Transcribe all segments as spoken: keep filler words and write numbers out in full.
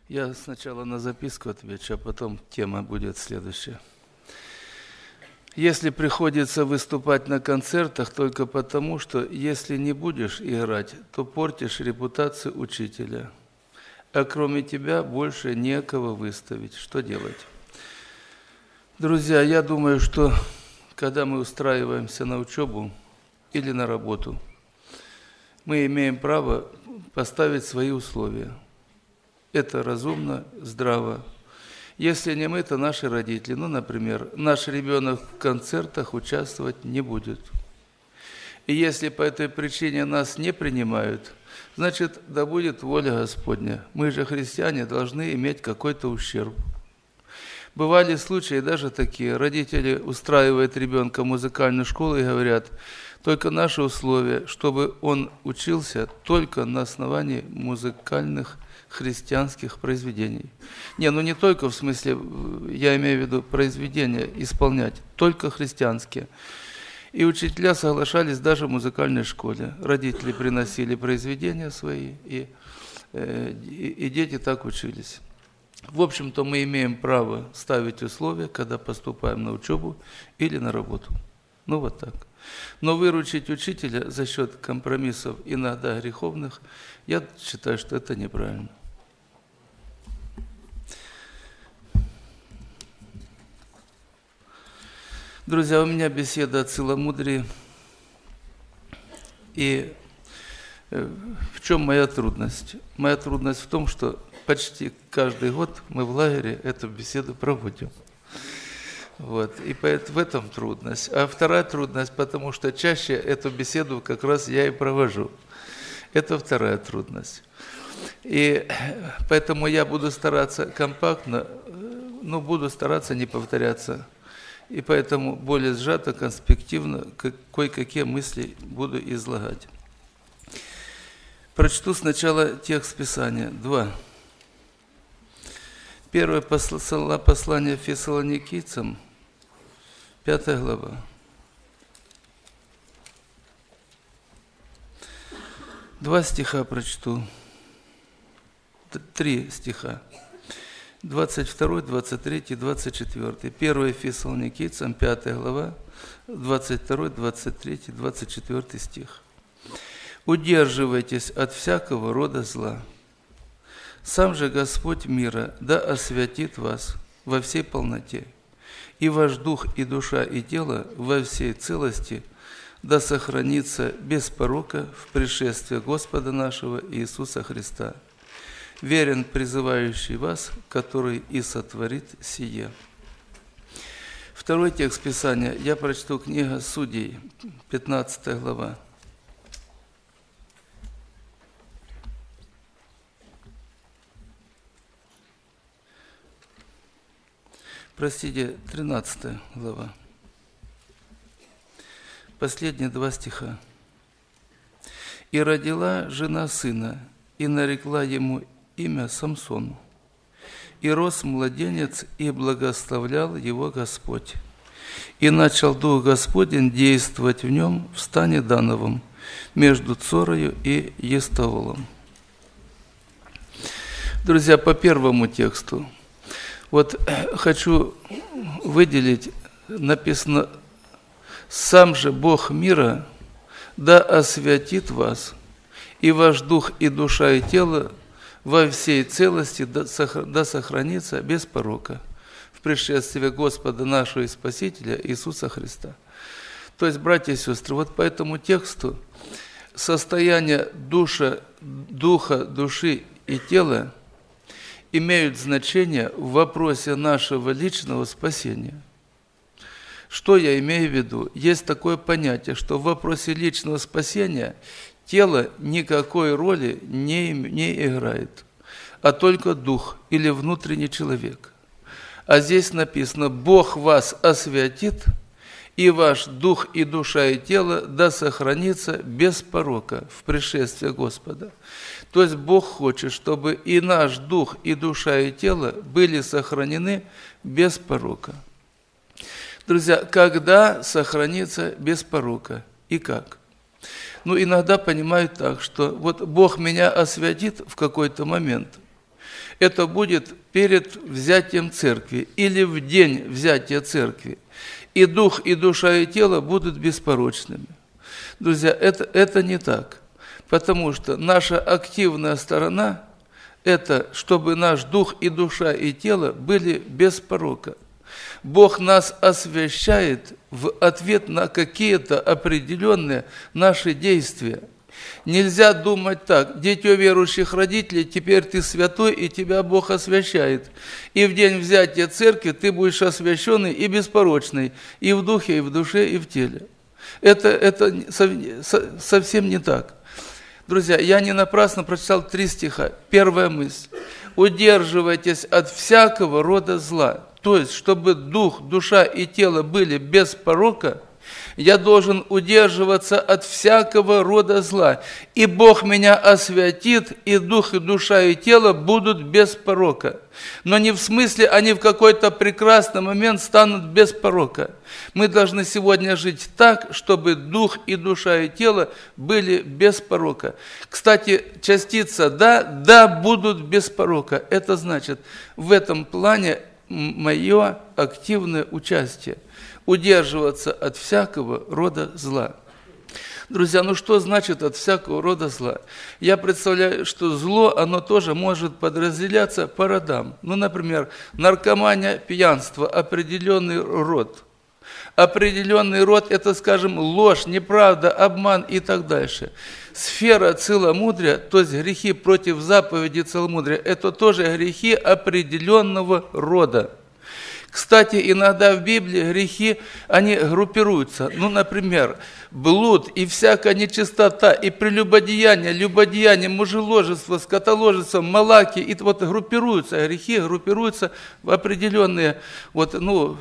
Я сначала на записку отвечу, а потом тема будет следующая. Если приходится выступать на концертах только потому, что если не будешь играть, то портишь репутацию учителя, а кроме тебя больше некого выставить. Что делать? Друзья, я думаю, что когда мы устраиваемся на учебу или на работу, мы имеем право поставить свои условия. Это разумно, здраво. Если не мы, то наши родители. Ну, например, наш ребенок в концертах участвовать не будет. И если по этой причине нас не принимают, значит, да будет воля Господня. Мы же, христиане, должны иметь какой-то ущерб. Бывали случаи даже такие. Родители устраивают ребенка в музыкальную школу и говорят, только наше условие, чтобы он учился только на основании музыкальных христианских произведений. Не, ну не только в смысле, я имею в виду произведения исполнять, только христианские. И учителя соглашались даже в музыкальной школе. Родители приносили произведения свои, и, и, и дети так учились. В общем-то, мы имеем право ставить условия, когда поступаем на учебу или на работу. Ну вот так. Но выручить учителя за счет компромиссов, иногда греховных, я считаю, что это неправильно. Друзья, у меня беседа о целомудрии. И в чем моя трудность? Моя трудность в том, что почти каждый год мы в лагере эту беседу проводим. Вот. И в этом трудность. А вторая трудность, потому что чаще эту беседу как раз я и провожу. Это вторая трудность. И поэтому я буду стараться компактно, но буду стараться не повторяться. И поэтому более сжато, конспективно кое-какие мысли буду излагать. Прочту сначала текст Писания. Два. Первое послание Фессалоникийцам, пятая глава. Два стиха прочту. Три стиха. двадцать второй, двадцать третий, двадцать четвёртый. Первое Фессалоникийцам, пятая глава, двадцать второй, двадцать третий, двадцать четвёртый стих. «Удерживайтесь от всякого рода зла. Сам же Господь мира да освятит вас во всей полноте, и ваш дух, и душа, и тело во всей целости да сохранится без порока в пришествии Господа нашего Иисуса Христа. Верен призывающий вас, который и сотворит сие». Второй текст Писания я прочту, книга Судей, пятнадцатая глава. Простите, тринадцатая глава. Последние два стиха. «И родила жена сына, и нарекла ему имя Самсону. И рос младенец, и благословлял его Господь. И начал Дух Господень действовать в нем в стане Дановом, между Цорою и Естаолом». Друзья, по первому тексту. Вот хочу выделить, написано, «Сам же Бог мира да освятит вас, и ваш дух, и душа, и тело во всей целости да сохранится без порока в пришествии Господа нашего и Спасителя Иисуса Христа». То есть, братья и сестры, вот по этому тексту состояние душа, духа, души и тела имеют значение в вопросе нашего личного спасения. Что я имею в виду? Есть такое понятие, что в вопросе личного спасения тело никакой роли не, не играет, а только дух или внутренний человек. А здесь написано: «Бог вас освятит, и ваш дух, и душа, и тело да сохранится без порока в пришествии Господа». То есть Бог хочет, чтобы и наш дух, и душа, и тело были сохранены без порока. Друзья, когда сохранится без порока и как? Ну, иногда понимают так, что вот Бог меня освятит в какой-то момент. это будет перед взятием церкви или в день взятия церкви. И дух, и душа, и тело будут беспорочными. Друзья, это, это не так. Потому что наша активная сторона – это чтобы наш дух, и душа, и тело были без порока. Бог нас освящает в ответ на какие-то определенные наши действия. Нельзя думать так: дитё верующих родителей, теперь ты святой, и тебя Бог освящает. И в день взятия церкви ты будешь освященный и беспорочный, и в духе, и в душе, и в теле. Это, это совсем не так. Друзья, я не напрасно прочитал три стиха. Первая мысль. Удерживайтесь от всякого рода зла. То есть, чтобы дух, душа и тело были без порока, я должен удерживаться от всякого рода зла. И Бог меня освятит, и дух, и душа, и тело будут без порока. Но не в смысле они в какой-то прекрасный момент станут без порока. Мы должны сегодня жить так, чтобы дух, и душа, и тело были без порока. Кстати, частица «да», «да» будут без порока. Это значит, в этом плане мое активное участие. Удерживаться от всякого рода зла. Друзья, ну что значит от всякого рода зла? Я представляю, что зло, оно тоже может подразделяться по родам. Ну, например, наркомания, пьянство, определенный род. Определенный род – это, скажем, ложь, неправда, обман и так дальше. Сфера целомудрия, то есть грехи против заповеди целомудрия, это тоже грехи определенного рода. Кстати, иногда в Библии грехи, они группируются. Ну, например, блуд и всякая нечистота, и прелюбодеяние, любодеяние, мужеложество, скотоложество, малаки, и вот группируются, грехи группируются в определенные, вот, ну,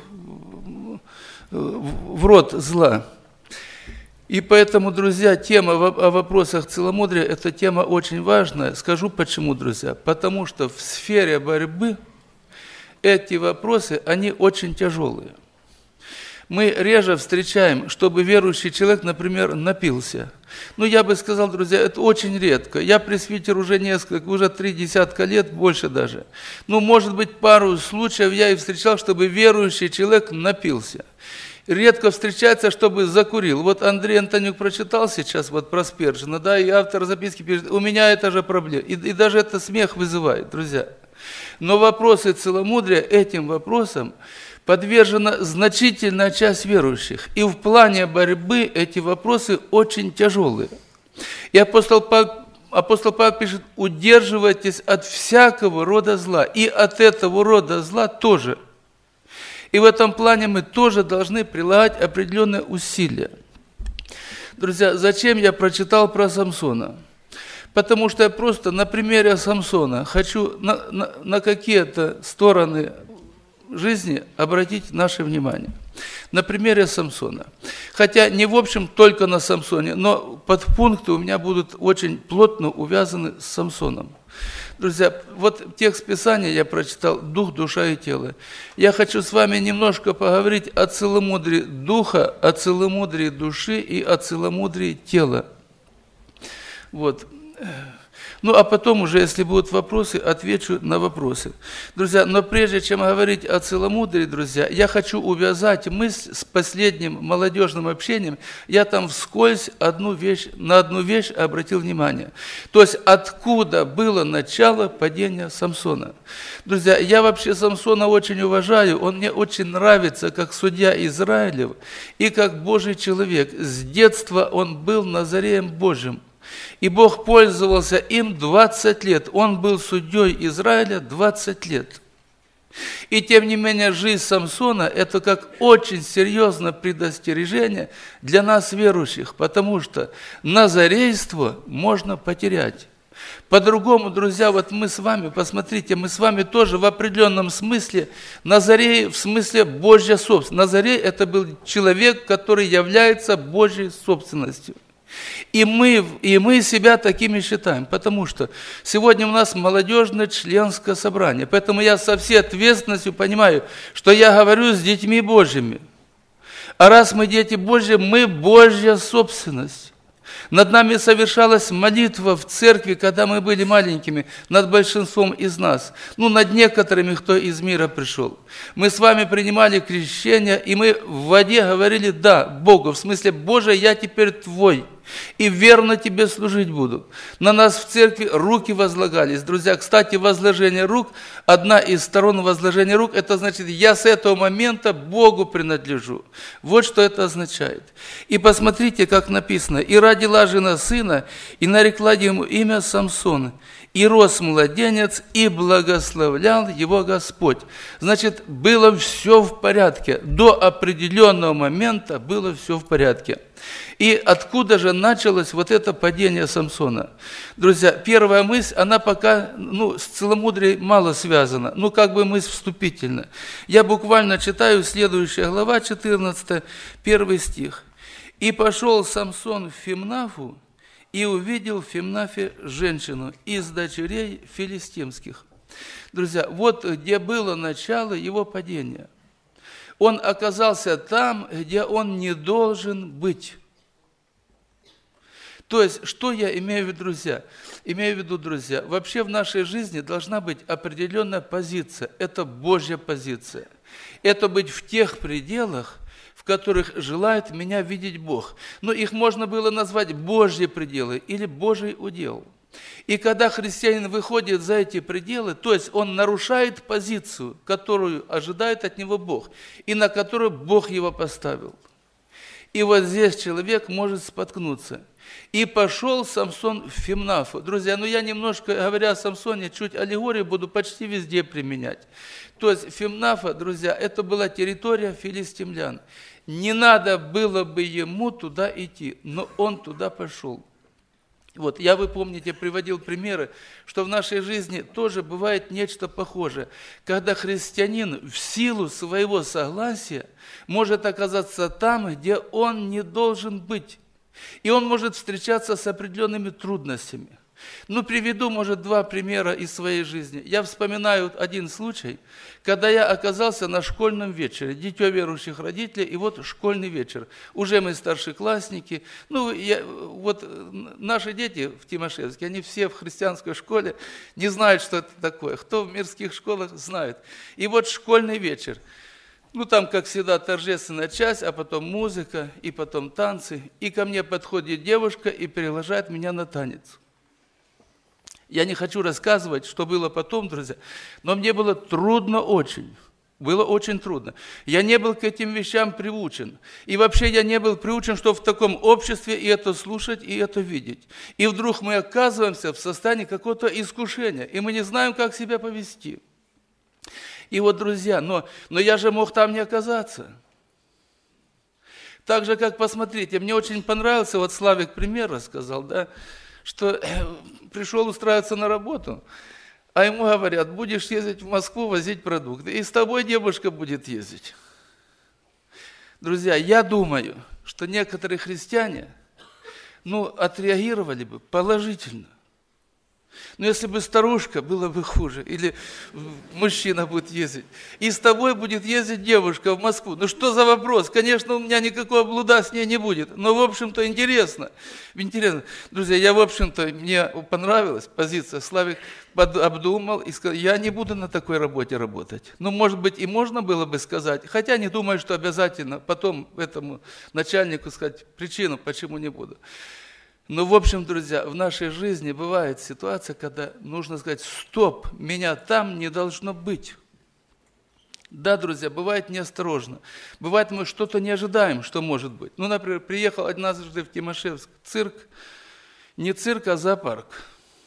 в род зла. И поэтому, друзья, тема о вопросах целомудрия – это тема очень важная. Скажу почему, друзья. Потому что в сфере борьбы эти вопросы, они очень тяжелые. Мы реже встречаем, чтобы верующий человек, например, напился. Ну, я бы сказал, друзья, это очень редко. Я пресвитер уже несколько, уже три десятка лет, больше даже. Ну, может быть, пару случаев я и встречал, чтобы верующий человек напился. Редко встречается, чтобы закурил. Вот Андрей Антонюк прочитал сейчас вот про Спержина, да, и автор записки пишет, у меня это же проблема. И, и даже это смех вызывает, друзья. Но вопросы целомудрия, этим вопросам подвержена значительная часть верующих. И в плане борьбы эти вопросы очень тяжелые. И апостол Павел, апостол Павел пишет, удерживайтесь от всякого рода зла. И от этого рода зла тоже. И в этом плане мы тоже должны прилагать определенные усилия. Друзья, зачем я прочитал про Самсона? Потому что я просто на примере Самсона хочу на, на, на какие-то стороны жизни обратить наше внимание. На примере Самсона. Хотя не в общем только на Самсоне, но подпункты у меня будут очень плотно увязаны с Самсоном. Друзья, вот текст Писания я прочитал «Дух, душа и тело». Я хочу с вами немножко поговорить о целомудрии духа, о целомудрии души и о целомудрии тела. Вот. Ну, а потом уже, если будут вопросы, отвечу на вопросы. Друзья, но прежде чем говорить о целомудрии, друзья, я хочу увязать мысль с последним молодежным общением. Я там вскользь одну вещь, на одну вещь обратил внимание. То есть, откуда было начало падения Самсона. Друзья, я вообще Самсона очень уважаю, он мне очень нравится, как судья Израилев и как Божий человек. С детства он был Назареем Божьим. И Бог пользовался им двадцать лет. Он был судьей Израиля двадцать лет. И тем не менее жизнь Самсона – это как очень серьезное предостережение для нас верующих, потому что назарейство можно потерять. По-другому, друзья, вот мы с вами, посмотрите, мы с вами тоже в определенном смысле, Назарей в смысле Божья собственность. Назарей – это был человек, который является Божьей собственностью. И мы, и мы себя такими считаем, потому что сегодня у нас молодежное членское собрание. Поэтому я со всей ответственностью понимаю, что я говорю с детьми Божьими. А раз мы дети Божьи, мы Божья собственность. Над нами совершалась молитва в церкви, когда мы были маленькими, над большинством из нас, ну, над некоторыми, кто из мира пришел. Мы с вами принимали крещение, и мы в воде говорили «да» Богу, в смысле «Боже, я теперь Твой, и верно Тебе служить буду». На нас в церкви руки возлагались. Друзья, кстати, возложение рук, одна из сторон возложения рук, это значит, я с этого момента Богу принадлежу. Вот что это означает. И посмотрите, как написано. «И родила жена сына, и нарекла ему имя Самсон. И рос младенец, и благословлял его Господь». Значит, было все в порядке. До определенного момента было все в порядке. И откуда же началось вот это падение Самсона? Друзья, первая мысль, она пока ну, с целомудрием мало связана, ну как бы мысль вступительная. Я буквально читаю следующая глава, четырнадцатая, первый стих. «И пошел Самсон в Фимнафу, и увидел в Фимнафе женщину из дочерей филистимских». Друзья, вот где было начало его падения. Он оказался там, где он не должен быть. То есть, что я имею в виду, друзья? Имею в виду, друзья, вообще в нашей жизни должна быть определенная позиция. Это Божья позиция. Это быть в тех пределах, в которых желает меня видеть Бог. Но их можно было назвать Божьи пределы или Божий удел. И когда христианин выходит за эти пределы, то есть он нарушает позицию, которую ожидает от него Бог, и на которую Бог его поставил. И вот здесь человек может споткнуться. «И пошел Самсон в Фимнафу». Друзья, ну я немножко, говоря о Самсоне, чуть аллегорию буду почти везде применять. То есть Фимнафа, друзья, это была территория филистимлян. Не надо было бы ему туда идти, но он туда пошел. Вот, я, вы помните, приводил примеры, что в нашей жизни тоже бывает нечто похожее, когда христианин в силу своего согласия может оказаться там, где он не должен быть. И он может встречаться с определенными трудностями. Ну, приведу, может, два примера из своей жизни. Я вспоминаю один случай, когда я оказался на школьном вечере, дитё верующих родителей, и вот школьный вечер. Уже мы старшеклассники. Ну, я, вот наши дети в Тимошевске, они все в христианской школе не знают, что это такое. Кто в мирских школах, знает. И вот школьный вечер. Ну, там, как всегда, торжественная часть, а потом музыка, и потом танцы. И ко мне подходит девушка и приглашает меня на танец. Я не хочу рассказывать, что было потом, друзья, но мне было трудно очень. Было очень трудно. Я не был к этим вещам приучен. И вообще я не был приучен, что в таком обществе и это слушать, и это видеть. И вдруг мы оказываемся в состоянии какого-то искушения, и мы не знаем, как себя повести. И вот, друзья, но, но я же мог там не оказаться. Так же, как, посмотрите, мне очень понравился, вот Славик пример рассказал, да, что пришел устраиваться на работу, а ему говорят, будешь ездить в Москву, возить продукты, и с тобой девушка будет ездить. Друзья, я думаю, что некоторые христиане, ну, отреагировали бы положительно. Но если бы старушка, было бы хуже. Или мужчина будет ездить. И с тобой будет ездить девушка в Москву. Ну что за вопрос? Конечно, у меня никакого блуда с ней не будет. Но, в общем-то, интересно. Интересно. Друзья, я, в общем-то, мне понравилась позиция. Славик обдумал и сказал, я не буду на такой работе работать. Ну, может быть, и можно было бы сказать. Хотя не думаю, что обязательно потом этому начальнику сказать причину, почему не буду. Но, в общем, друзья, в нашей жизни бывает ситуация, когда нужно сказать, стоп, меня там не должно быть. Да, друзья, бывает неосторожно. Бывает, мы что-то не ожидаем, что может быть. Ну, например, приехал однажды в Тимошевск цирк, не цирк, а зоопарк.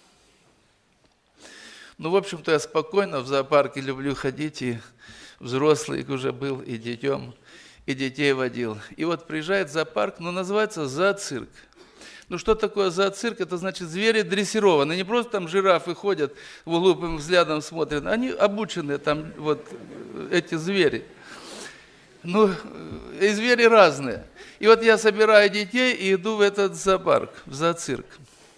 Ну, в общем-то, я спокойно в зоопарке люблю ходить, и взрослый уже был, и детем, и детей водил. И вот приезжает зоопарк, но называется зооцирк. Ну, что такое зооцирк? Это значит, звери дрессированы. Не просто там жирафы ходят, глупым взглядом смотрят. Они обученные, там, вот, эти звери. Ну, и звери разные. И вот я собираю детей и иду в этот зоопарк, в зооцирк.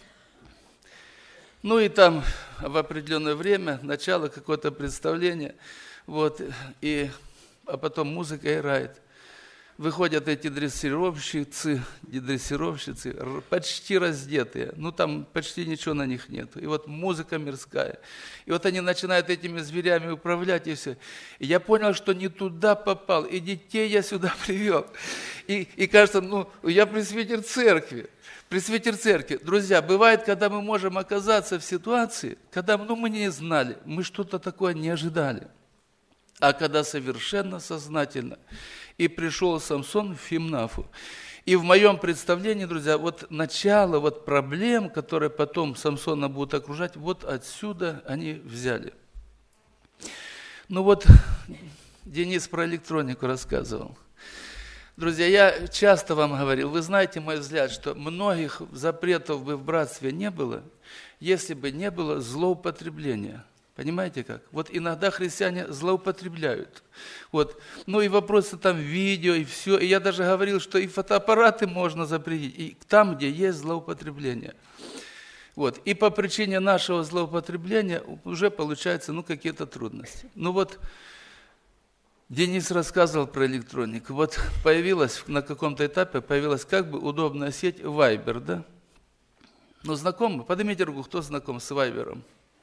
Ну, и там в определенное время, начало какое-то представление, вот, и, а потом музыка играет. выходят эти дрессировщицы, дрессировщицы, почти раздетые, ну там почти ничего на них нет. И вот музыка мирская. И вот они начинают этими зверями управлять, и все. И я понял, что не туда попал, и детей я сюда привел. И, и кажется, ну, я пресвитер церкви. Пресвитер церкви. Друзья, бывает, когда мы можем оказаться в ситуации, когда ну, мы не знали, мы что-то такое не ожидали. А когда совершенно сознательно. И пришел Самсон в Фимнафу. И в моем представлении, друзья, вот начало вот проблем, которые потом Самсона будут окружать, вот отсюда они взяли. Ну вот, Денис про электронику рассказывал. Друзья, я часто вам говорил, вы знаете мой взгляд, что многих запретов бы в братстве не было, если бы не было злоупотребления. Понимаете как? Вот иногда христиане злоупотребляют. Вот. Ну и вопросы там видео, и все. И я даже говорил, что и фотоаппараты можно запретить, и там, где есть злоупотребление. Вот. И по причине нашего злоупотребления уже получаются ну, какие-то трудности. Ну вот, Денис рассказывал про электронику. Вот появилась на каком-то этапе, появилась как бы удобная сеть Viber, да? Ну знакомы? Поднимите руку, кто знаком с Viber'ом?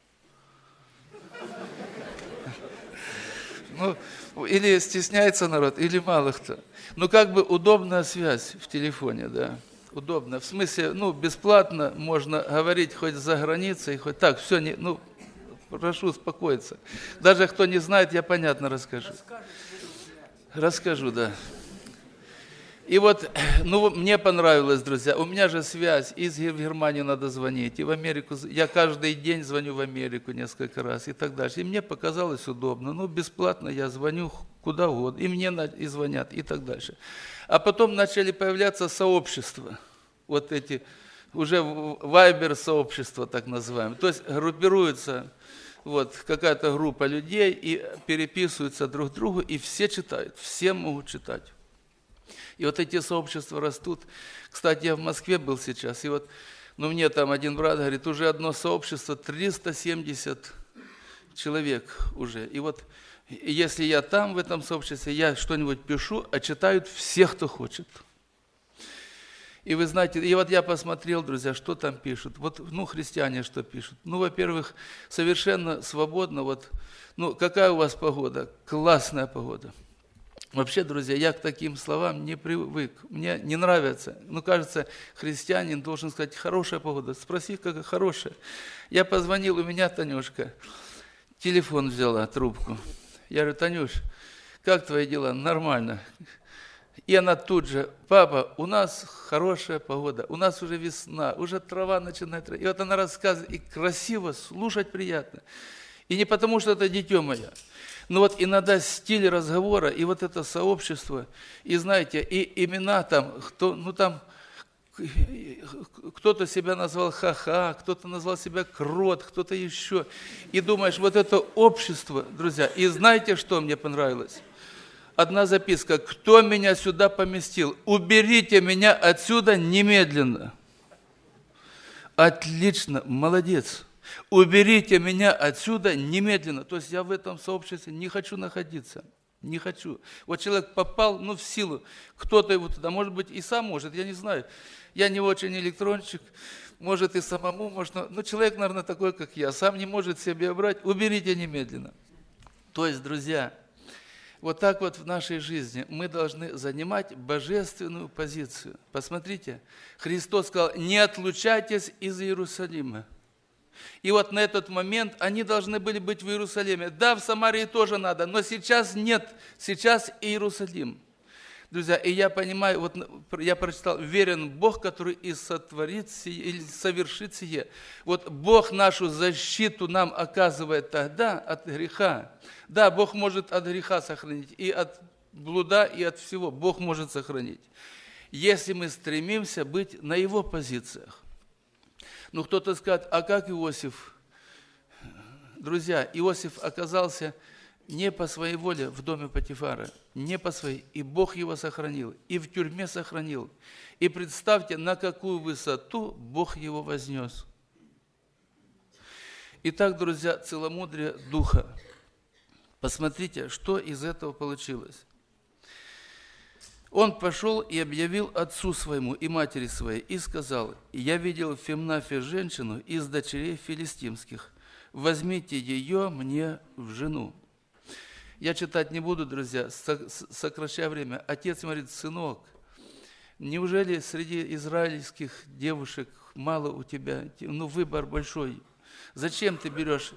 Ну, или стесняется народ, или мало кто. Ну, как бы удобная связь в телефоне, да. Удобно. В смысле, ну, бесплатно можно говорить хоть за границей, хоть так, все, не, ну, прошу успокоиться. Даже кто не знает, я понятно расскажу. Расскажу, да. И вот, ну, мне понравилось, друзья, у меня же связь, из Германии надо звонить, и в Америку, я каждый день звоню в Америку несколько раз и так дальше. И мне показалось удобно, ну, бесплатно я звоню куда угодно, и мне и звонят, и так дальше. А потом начали появляться сообщества, вот эти, уже Viber-сообщества, так называемые, то есть группируются, вот, какая-то группа людей и переписываются друг другу, и все читают, все могут читать. И вот эти сообщества растут. Кстати, я в Москве был сейчас, и вот, ну, мне там один брат говорит, уже одно сообщество, триста семьдесят человек уже. И вот, если я там, в этом сообществе, я что-нибудь пишу, а читают все, кто хочет. И вы знаете, и вот я посмотрел, друзья, что там пишут. Вот, ну, христиане что пишут. Ну, во-первых, совершенно свободно, вот, ну, какая у вас погода? Классная погода. Вообще, друзья, я к таким словам не привык, мне не нравится. Ну, кажется, христианин должен сказать, хорошая погода, спроси, какая хорошая. Я позвонил, у меня Танюшка, телефон взяла, трубку. Я говорю, Танюш, как твои дела? Нормально. И она тут же, папа, у нас хорошая погода, у нас уже весна, уже трава начинает. И вот она рассказывает, и красиво, слушать приятно. И не потому, что это дитё мое. Но вот иногда стиль разговора, и вот это сообщество, и знаете, и имена там, кто, ну там, кто-то себя назвал ха-ха, кто-то назвал себя крот, кто-то еще. И думаешь, вот это общество, друзья, и знаете, что мне понравилось? Одна записка, кто меня сюда поместил? Уберите меня отсюда немедленно. Отлично, молодец. Уберите меня отсюда немедленно. То есть я в этом сообществе не хочу находиться. Не хочу. Вот человек попал, ну, в силу. Кто-то его туда, может быть, и сам может, я не знаю. Я не очень электронщик, может, и самому можно. Но человек, наверное, такой, как я, сам не может себе брать. Уберите немедленно. То есть, друзья, вот так вот в нашей жизни мы должны занимать божественную позицию. Посмотрите, Христос сказал, не отлучайтесь из Иерусалима. И вот на этот момент они должны были быть в Иерусалиме. Да, в Самарии тоже надо, но сейчас нет, сейчас Иерусалим. Друзья, и я понимаю, вот я прочитал, верен Бог, который и сотворит сие, или совершит сие. Вот Бог нашу защиту нам оказывает тогда от греха. Да, Бог может от греха сохранить, и от блуда, и от всего. Бог может сохранить, если мы стремимся быть на Его позициях. Ну, кто-то скажет, а как Иосиф? Друзья, Иосиф оказался не по своей воле в доме Потифара, не по своей, и Бог его сохранил, и в тюрьме сохранил. И представьте, на какую высоту Бог его вознес. Итак, друзья, целомудрие духа. Посмотрите, что из этого получилось. Он пошел и объявил отцу своему и матери своей, и сказал: «Я видел в Фимнафе женщину из дочерей филистимских. Возьмите ее мне в жену». Я читать не буду, друзья, сокращая время. Отец говорит: «Сынок, неужели среди израильских девушек мало у тебя? Ну, выбор большой. Зачем ты берешь?»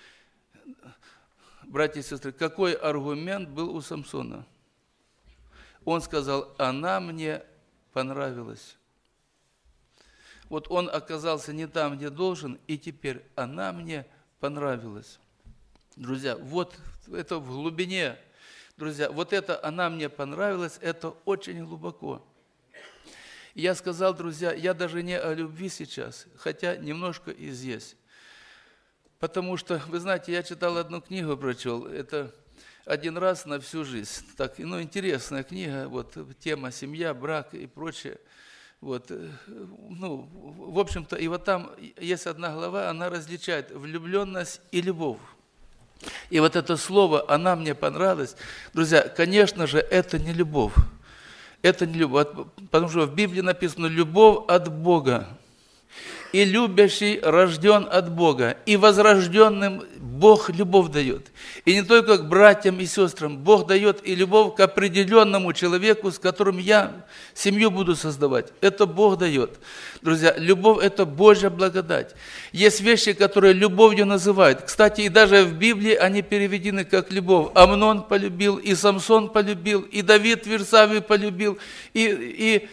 Братья и сестры, какой аргумент был у Самсона? Он сказал: «Она мне понравилась». Вот он оказался не там, где должен, и теперь она мне понравилась. Друзья, вот это в глубине. Друзья, вот это «она мне понравилась», это очень глубоко. Я сказал, друзья, я даже не о любви сейчас, хотя немножко и здесь. Потому что, вы знаете, я читал одну книгу, прочел, это «Один раз на всю жизнь». Так, ну, интересная книга, вот, тема семья, брак и прочее. Вот, ну, в общем-то, и вот там есть одна глава, она различает влюбленность и любовь. И вот это слово «она мне понравилась», друзья, конечно же, это не любовь. Это не любовь, потому что в Библии написано «любовь от Бога». И любящий рожден от Бога, и возрожденным Бог любовь дает. И не только к братьям и сестрам, Бог дает и любовь к определенному человеку, с которым я семью буду создавать. Это Бог дает. Друзья, любовь – это Божья благодать. Есть вещи, которые любовью называют. Кстати, и даже в Библии они переведены как любовь. Амнон полюбил, и Самсон полюбил, и Давид Версавию полюбил, и... и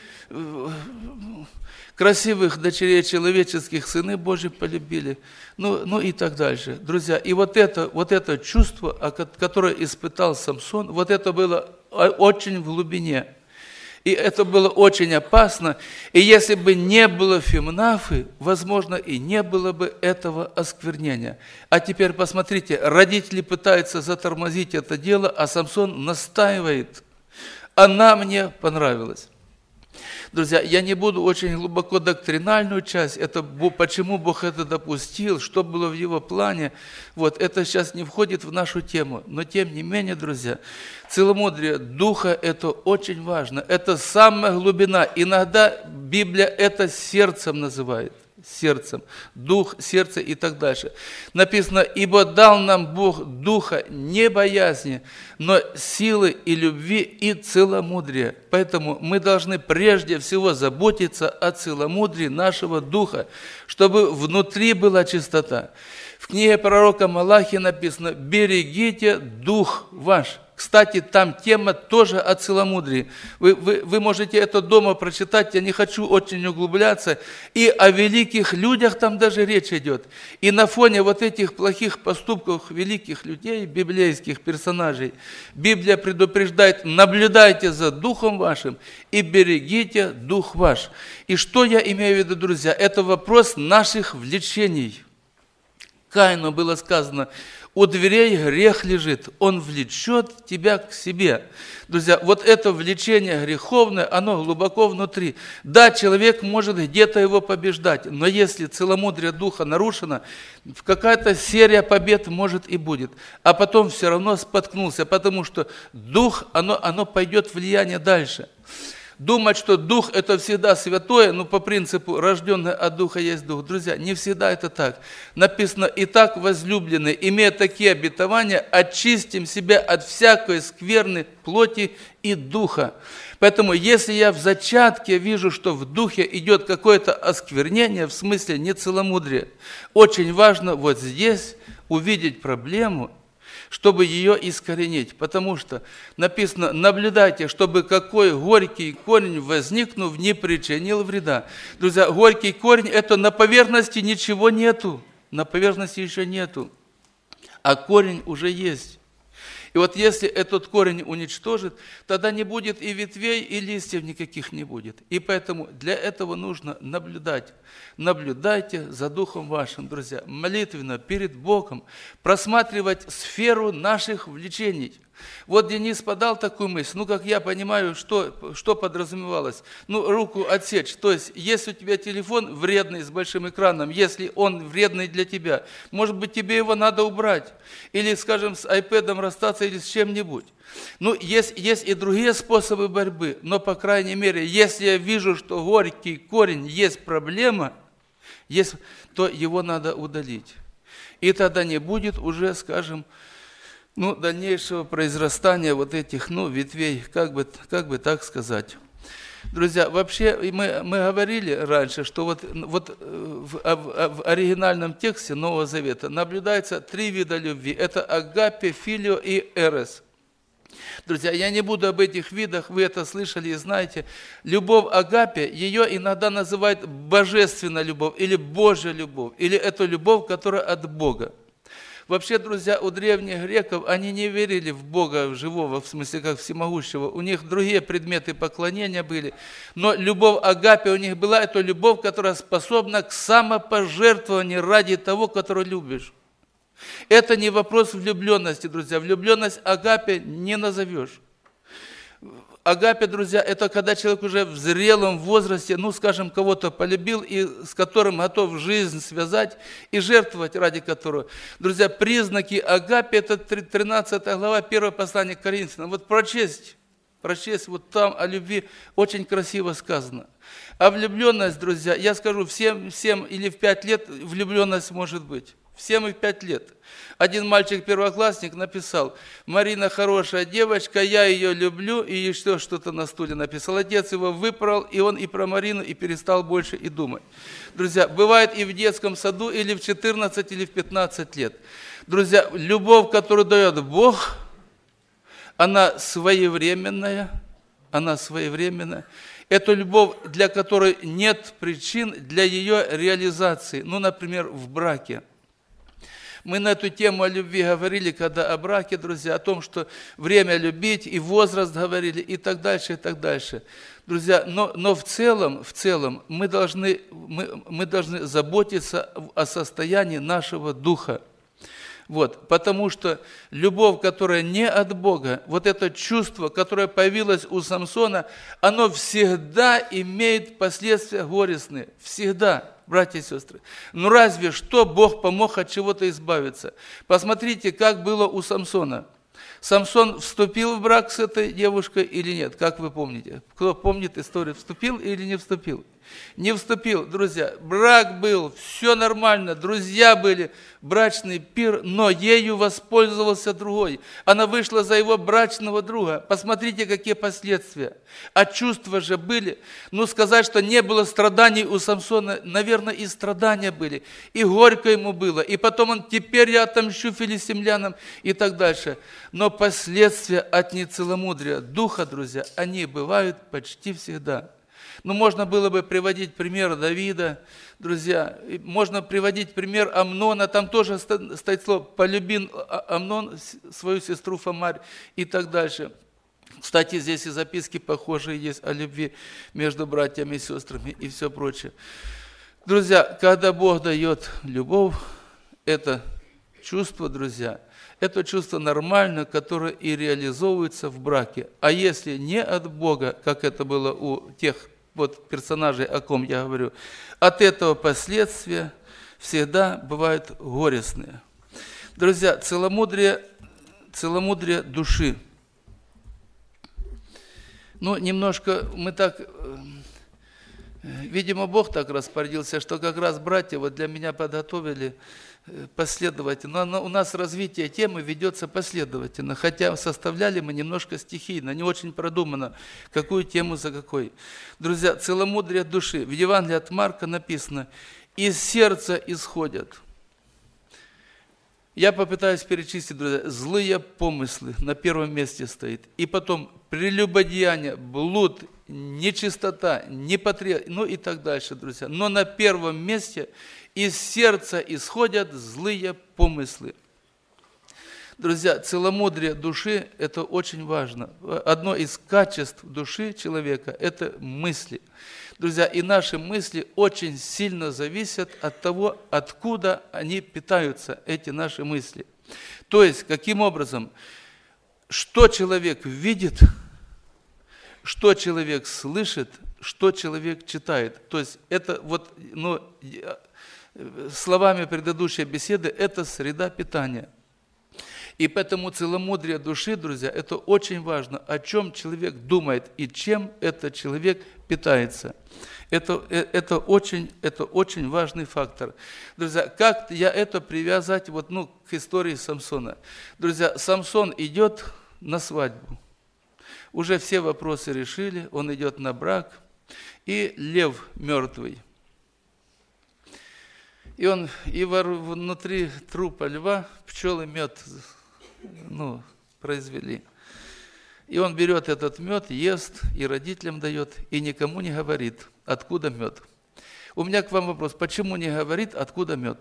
красивых дочерей человеческих сыны Божьи полюбили, ну, ну и так дальше. Друзья, и вот это, вот это чувство, которое испытал Самсон, вот это было очень в глубине. И это было очень опасно. И если бы не было Фимнафы, возможно, и не было бы этого осквернения. А теперь посмотрите, родители пытаются затормозить это дело, а Самсон настаивает. Она мне понравилась. Друзья, я не буду очень глубоко доктринальную часть, это почему Бог это допустил, что было в Его плане, вот это сейчас не входит в нашу тему, но тем не менее, друзья, целомудрие Духа – это очень важно, это самая глубина, иногда Библия это сердцем называет. Сердцем, дух, сердце и так дальше. Написано: «Ибо дал нам Бог духа не боязни, но силы и любви и целомудрия». Поэтому мы должны прежде всего заботиться о целомудрии нашего духа, чтобы внутри была чистота. В книге пророка Малахии написано: «Берегите дух ваш». Кстати, там тема тоже о целомудрии. Вы, вы, вы можете это дома прочитать, я не хочу очень углубляться. И о великих людях там даже речь идет. И на фоне вот этих плохих поступков великих людей, библейских персонажей, Библия предупреждает: наблюдайте за духом вашим и берегите дух ваш. И что я имею в виду, друзья? Это вопрос наших влечений. Каину было сказано: у дверей грех лежит, он влечет тебя к себе. Друзья, вот это влечение греховное, оно глубоко внутри. Да, человек может где-то его побеждать, но если целомудрие духа нарушено, какая-то серия побед может и будет. А потом все равно споткнулся, потому что дух, оно, оно пойдет влияние дальше. Думать, что Дух – это всегда святое, ну, по принципу, рожденный от Духа есть Дух. Друзья, не всегда это так. Написано: «Итак, возлюбленные, имея такие обетования, очистим себя от всякой скверны плоти и духа». Поэтому, если я в зачатке вижу, что в духе идет какое-то осквернение, в смысле нецеломудрие, очень важно вот здесь увидеть проблему, чтобы ее искоренить. Потому что написано: наблюдайте, чтобы какой горький корень, возникнув, не причинил вреда. Друзья, горький корень – это на поверхности ничего нету. На поверхности еще нету. А корень уже есть. И вот если этот корень уничтожит, тогда не будет и ветвей, и листьев никаких не будет. И поэтому для этого нужно наблюдать. Наблюдайте за духом вашим, друзья, молитвенно перед Богом, просматривать сферу наших влечений. Вот Денис подал такую мысль, ну, как я понимаю, что, что подразумевалось. Ну, руку отсечь. То есть, если у тебя телефон вредный с большим экраном, если он вредный для тебя, может быть, тебе его надо убрать. Или, скажем, с айпэдом расстаться или с чем-нибудь. Ну, есть, есть и другие способы борьбы, но, по крайней мере, если я вижу, что горький корень есть проблема, есть, то его надо удалить. И тогда не будет уже, скажем, ну, дальнейшего произрастания вот этих, ну, ветвей, как бы, как бы так сказать. Друзья, вообще мы, мы говорили раньше, что вот, вот в, в, в оригинальном тексте Нового Завета наблюдается три вида любви. Это агапе, филио и эрес. Друзья, я не буду об этих видах, вы это слышали и знаете. Любовь агапе, ее иногда называют божественная любовь, или Божья любовь, или это любовь, которая от Бога. Вообще, друзья, у древних греков, они не верили в Бога живого, в смысле, как всемогущего. У них другие предметы поклонения были. Но любовь агапе у них была, это любовь, которая способна к самопожертвованию ради того, которого любишь. Это не вопрос влюбленности, друзья. Влюбленность агапе не назовешь. Агапе, друзья, это когда человек уже в зрелом возрасте, ну, скажем, кого-то полюбил, и с которым готов жизнь связать и жертвовать ради которого. Друзья, признаки агапе, это тринадцатая глава, первое послание к Коринфянам. Вот прочесть, прочесть вот там о любви очень красиво сказано. А влюбленность, друзья, я скажу, в семь, в семь или в пять лет влюбленность может быть. В семь и в пять лет. Один мальчик-первоклассник написал: «Марина хорошая девочка, я ее люблю», и еще что-то на стуле написал. Отец его выпорол, и он и про Марину, и перестал больше и думать. Друзья, бывает и в детском саду, или в четырнадцать, или в пятнадцать лет. Друзья, любовь, которую дает Бог, она своевременная, она своевременная. Это любовь, для которой нет причин для ее реализации. Ну, например, в браке. Мы на эту тему о любви говорили, когда о браке, друзья, о том, что время любить, и возраст говорили, и так дальше, и так дальше. Друзья, но, но в целом, в целом мы должны, мы, мы должны заботиться о состоянии нашего духа. Вот, потому что любовь, которая не от Бога, вот это чувство, которое появилось у Самсона, оно всегда имеет последствия горестные. Всегда. Братья и сестры, ну разве что Бог помог от чего-то избавиться? Посмотрите, как было у Самсона. Самсон вступил в брак с этой девушкой или нет? Как вы помните? Кто помнит историю, вступил или не вступил? Не вступил, друзья. Брак был, все нормально, друзья были, брачный пир, но ею воспользовался другой. Она вышла за его брачного друга. Посмотрите, какие последствия. А чувства же были. Ну, сказать, что не было страданий у Самсона, наверное, и страдания были. И горько ему было. И потом он: теперь я отомщу филистимлянам и так дальше. Но последствия от нецеломудрия духа, друзья, они бывают почти всегда. Ну, можно было бы приводить пример Давида, друзья, можно приводить пример Амнона, там тоже стоит слово: полюбил Амнон свою сестру Фамарь и так дальше. Кстати, здесь и записки похожие есть о любви между братьями и сестрами и все прочее. Друзья, когда Бог дает любовь, это чувство, друзья, это чувство нормально, которое и реализовывается в браке. А если не от Бога, как это было у тех вот персонажей, о ком я говорю, от этого последствия всегда бывают горестные. Друзья, целомудрие, целомудрие души. Ну, немножко мы так, видимо, Бог так распорядился, что как раз братья вот для меня подготовили последовательно. Но у нас развитие темы ведется последовательно, хотя составляли мы немножко стихийно, не очень продуманно, какую тему за какой. Друзья, целомудрие души. В Евангелии от Марка написано: «Из сердца исходят». Я попытаюсь перечислить, друзья, злые помыслы на первом месте стоит. И потом прелюбодеяние, блуд, нечистота, непотребность, ну и так дальше, друзья. Но на первом месте из сердца исходят злые помыслы. Друзья, целомудрие души – это очень важно. Одно из качеств души человека – это мысли. Друзья, и наши мысли очень сильно зависят от того, откуда они питаются, эти наши мысли. То есть, каким образом? что человек видит, что человек слышит, что человек читает. То есть это вот, ну, словами предыдущей беседы, это среда питания. И поэтому целомудрие души, друзья, это очень важно, о чем человек думает и чем этот человек питается. Это, это, очень, это очень важный фактор. Друзья, как я это привязать вот, ну, к истории Самсона? Друзья, Самсон идет на свадьбу. Уже все вопросы решили, он идет на брак, и лев мертвый. И он и внутри трупа льва пчелы мед, ну, произвели. И он берет этот мед, ест, и родителям дает, и никому не говорит, откуда мед. У меня к вам вопрос, почему не говорит, откуда мед?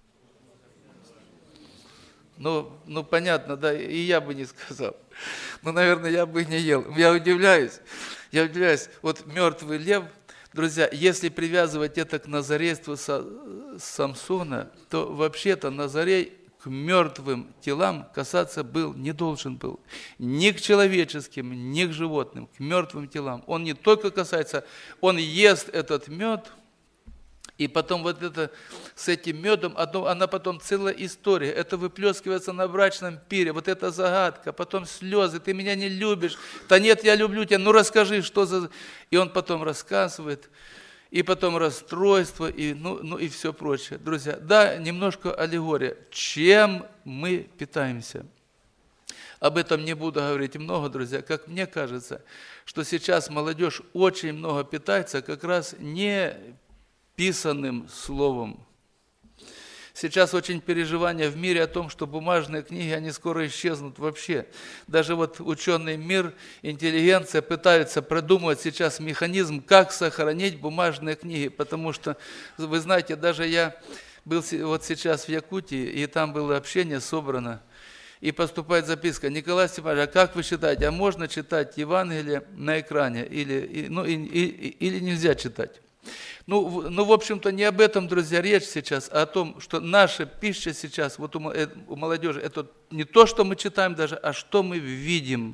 Ну, ну, понятно, да, и я бы не сказал. Ну, наверное, я бы не ел. Я удивляюсь, я удивляюсь. Вот мертвый лев, друзья, если привязывать это к назарейству Самсона, то вообще-то Назарей к мертвым телам касаться был, не должен был. Ни к человеческим, ни к животным, к мертвым телам. Он не только касается, он ест этот мед, и потом вот это с этим медом, она потом целая история. Это выплескивается на брачном пире, вот эта загадка, потом слезы, ты меня не любишь. Да нет, я люблю тебя, ну расскажи, что за... И он потом рассказывает, и потом расстройство, и, ну, ну и все прочее. Друзья, да, немножко аллегория. Чем мы питаемся? Об этом не буду говорить много, друзья. Как мне кажется, что сейчас молодежь очень много питается как раз не писанным словом. Сейчас очень переживания в мире о том, что бумажные книги, они скоро исчезнут вообще. Даже вот ученый мир, интеллигенция пытаются продумывать сейчас механизм, как сохранить бумажные книги. Потому что, вы знаете, даже я был вот сейчас в Якутии, и там было общение собрано, и поступает записка: Николай Степанович, а как вы считаете, а можно читать Евангелие на экране или, ну, и, и, или нельзя читать? Ну, ну, в общем-то, не об этом, друзья, речь сейчас, а о том, что наша пища сейчас, вот у, у молодежи, это не то, что мы читаем даже, а что мы видим.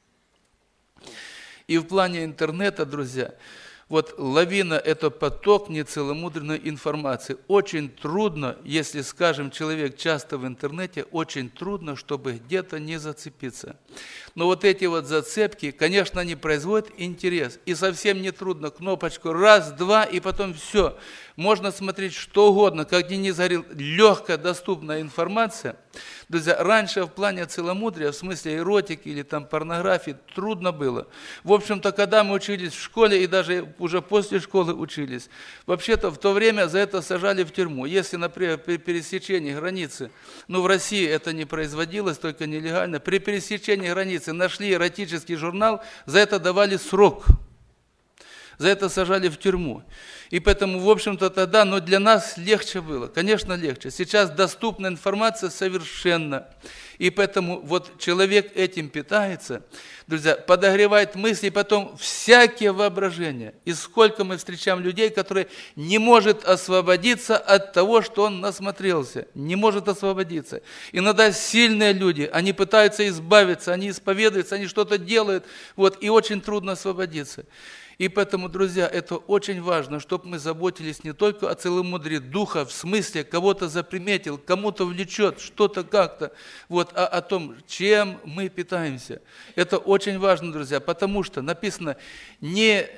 И в плане интернета, друзья, вот лавина – это поток нецеломудренной информации. Очень трудно, если, скажем, человек часто в интернете, очень трудно, чтобы где-то не зацепиться. Но вот эти вот зацепки, конечно, они производят интерес. И совсем не трудно кнопочку раз, два, и потом все. Можно смотреть что угодно, как Денис говорил, легкая, доступная информация. Друзья, раньше в плане целомудрия, в смысле эротики или там порнографии, трудно было. В общем-то, когда мы учились в школе и даже уже после школы учились, вообще-то в то время за это сажали в тюрьму. Если, например, при пересечении границы, ну в России это не производилось, только нелегально, при пересечении границы нашли эротический журнал, за это давали срок. За это сажали в тюрьму. И поэтому, в общем-то, тогда, но для нас легче было. Конечно, легче. Сейчас доступна информация совершенно. И поэтому вот человек этим питается, друзья, подогревает мысли, и потом всякие воображения. И сколько мы встречаем людей, которые не может освободиться от того, что он насмотрелся. Не может освободиться. Иногда сильные люди, они пытаются избавиться, они исповедуются, они что-то делают, вот, и очень трудно освободиться. И поэтому, друзья, это очень важно, чтобы мы заботились не только о целомудрии духа, в смысле кого-то заприметил, кому-то влечет, что-то как-то, вот, а о том, чем мы питаемся. Это очень важно, друзья, потому что написано, не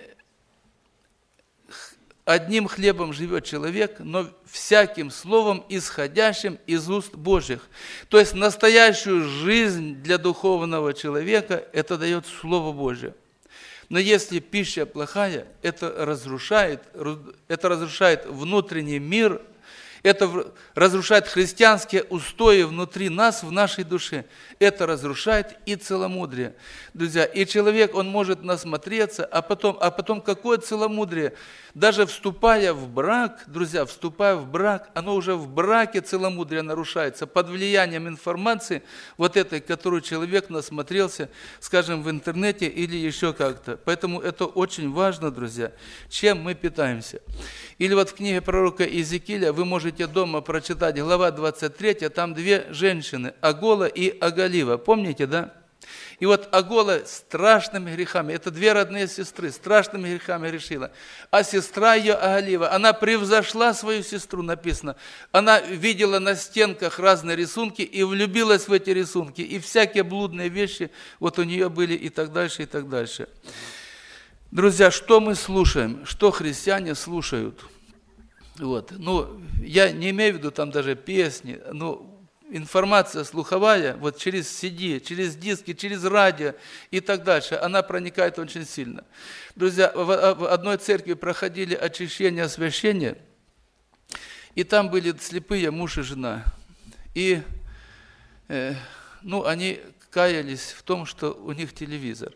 одним хлебом живет человек, но всяким словом, исходящим из уст Божьих. То есть настоящую жизнь для духовного человека это дает Слово Божье. Но если пища плохая, это разрушает, это разрушает внутренний мир, это разрушает христианские устои внутри нас, в нашей душе. Это разрушает и целомудрие. Друзья, и человек, он может насмотреться, а потом, а потом какое целомудрие? Даже вступая в брак, друзья, вступая в брак, оно уже в браке целомудрие нарушается под влиянием информации, вот этой, которую человек насмотрелся, скажем, в интернете или еще как-то. Поэтому это очень важно, друзья, чем мы питаемся. Или вот в книге пророка Иезекииля вы можете дома прочитать, глава двадцать третья, там две женщины, Агола и Агалива. Помните, да? И вот Агола страшными грехами, это две родные сестры, страшными грехами грешила. А сестра ее Агалива, она превзошла свою сестру, написано. Она видела на стенках разные рисунки и влюбилась в эти рисунки. И всякие блудные вещи вот у нее были и так дальше, и так дальше. Друзья, что мы слушаем, что христиане слушают? Вот. Ну, я не имею в виду там даже песни, но информация слуховая, вот через си ди, через диски, через радио и так дальше, она проникает очень сильно. Друзья, в одной церкви проходили очищение, освящение, и там были слепые муж и жена. И э, ну, они каялись в том, что у них телевизор.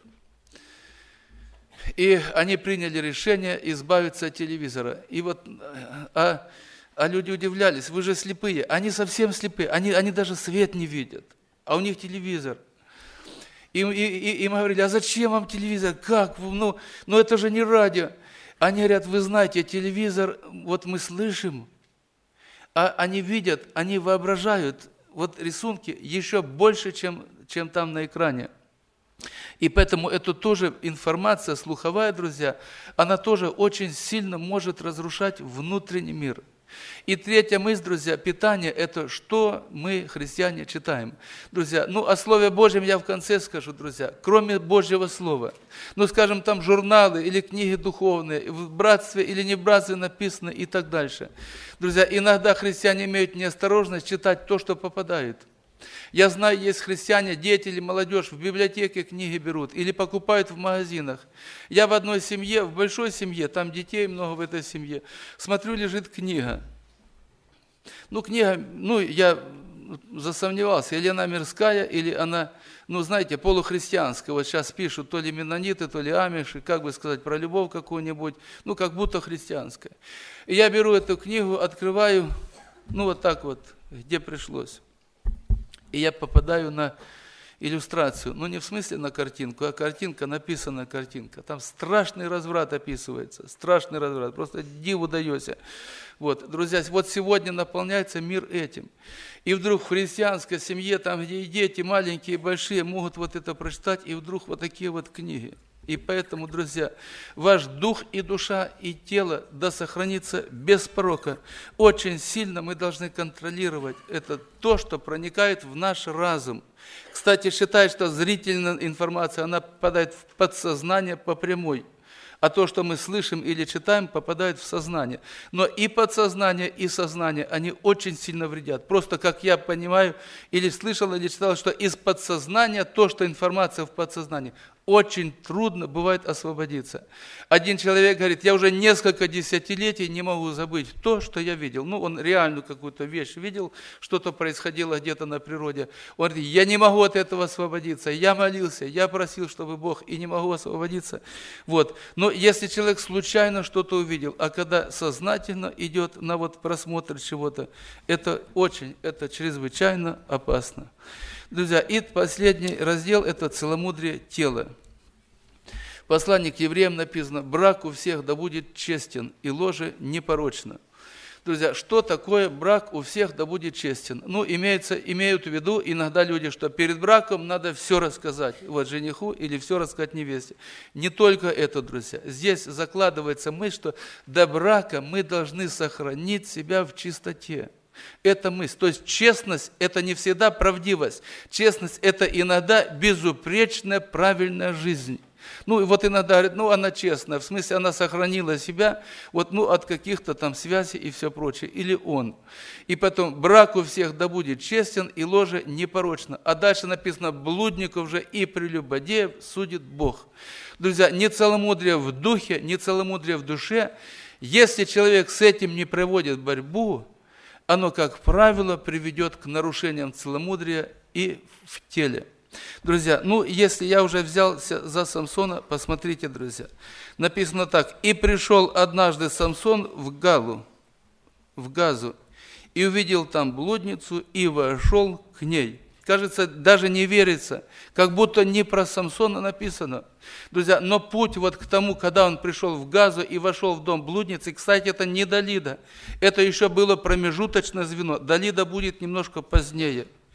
И они приняли решение избавиться от телевизора. И вот, а, а люди удивлялись, вы же слепые. Они совсем слепые, они, они даже свет не видят, а у них телевизор. Им, и, и, им говорили, а зачем вам телевизор? Как? Ну, ну это же не радио. Они говорят, вы знаете, телевизор, вот мы слышим, а они видят, они воображают вот рисунки еще больше, чем, чем там на экране. И поэтому это тоже информация слуховая, друзья, она тоже очень сильно может разрушать внутренний мир. И третья мысль, друзья, питание – это что мы, христиане, читаем. Друзья, ну о Слове Божьем я в конце скажу, друзья, кроме Божьего Слова. Ну, скажем, там журналы или книги духовные, в братстве или не в братстве написано и так дальше. Друзья, иногда христиане имеют неосторожность читать то, что попадает. Я знаю, есть христиане, дети или молодежь в библиотеке книги берут или покупают в магазинах. Я в одной семье, в большой семье, там детей много в этой семье, смотрю, лежит книга. Ну, книга, ну, я засомневался, или она мирская, или она, ну, знаете, полухристианская. Вот сейчас пишут то ли меннониты, то ли амиши, как бы сказать, про любовь какую-нибудь, ну, как будто христианская. И я беру эту книгу, открываю, ну, вот так вот, где пришлось. И я попадаю на иллюстрацию, ну не в смысле на картинку, а картинка, написана картинка. Там страшный разврат описывается, страшный разврат, просто диву даешься. Вот, друзья, вот сегодня наполняется мир этим. И вдруг в христианской семье, там где и дети маленькие, и большие, могут вот это прочитать, и вдруг вот такие вот книги. И поэтому, друзья, ваш дух и душа, и тело да сохранится без порока. Очень сильно мы должны контролировать это то, что проникает в наш разум. Кстати, считают, что зрительная информация, она попадает в подсознание по прямой. А то, что мы слышим или читаем, попадает в сознание. Но и подсознание, и сознание, они очень сильно вредят. Просто, как я понимаю, или слышал, или читал, что из подсознания, то, что информация в подсознании, очень трудно бывает освободиться. Один человек говорит, я уже несколько десятилетий не могу забыть то, что я видел. Ну, он реальную какую-то вещь видел, что-то происходило где-то на природе. Он говорит, я не могу от этого освободиться. Я молился, я просил, чтобы Бог, и не могу освободиться. Вот. Но если человек случайно что-то увидел, а когда сознательно идет на вот просмотр чего-то, это очень, это чрезвычайно опасно. Друзья, и последний раздел – это целомудрие тела. В послании к евреям написано, брак у всех да будет честен, и ложе непорочно. Друзья, что такое брак у всех да будет честен? Ну, имеется, имеют в виду иногда люди, что перед браком надо все рассказать, вот жениху или все рассказать невесте. Не только это, друзья. Здесь закладывается мысль, что до брака мы должны сохранить себя в чистоте. Это мысль. То есть честность – это не всегда правдивость. Честность – это иногда безупречная правильная жизнь. Ну, и вот иногда говорят, ну, она честная, в смысле, она сохранила себя вот, ну, от каких-то там связей и все прочее, или он. И потом, брак у всех да будет честен, и ложе непорочно. А дальше написано, блудников же и прелюбодеев судит Бог. Друзья, не целомудрие в духе, не целомудрие в душе. Если человек с этим не проводит борьбу, оно, как правило, приведет к нарушениям целомудрия и в теле. Друзья, ну, если я уже взялся за Самсона, посмотрите, друзья. Написано так. «И пришел однажды Самсон в Галу, в Газу, и увидел там блудницу, и вошел к ней». Кажется, даже не верится, как будто не про Самсона написано. Друзья, но путь вот к тому, когда он пришел в Газу и вошел в дом блудницы, кстати, это не Далида, это еще было промежуточное звено. Далида будет немножко позднее.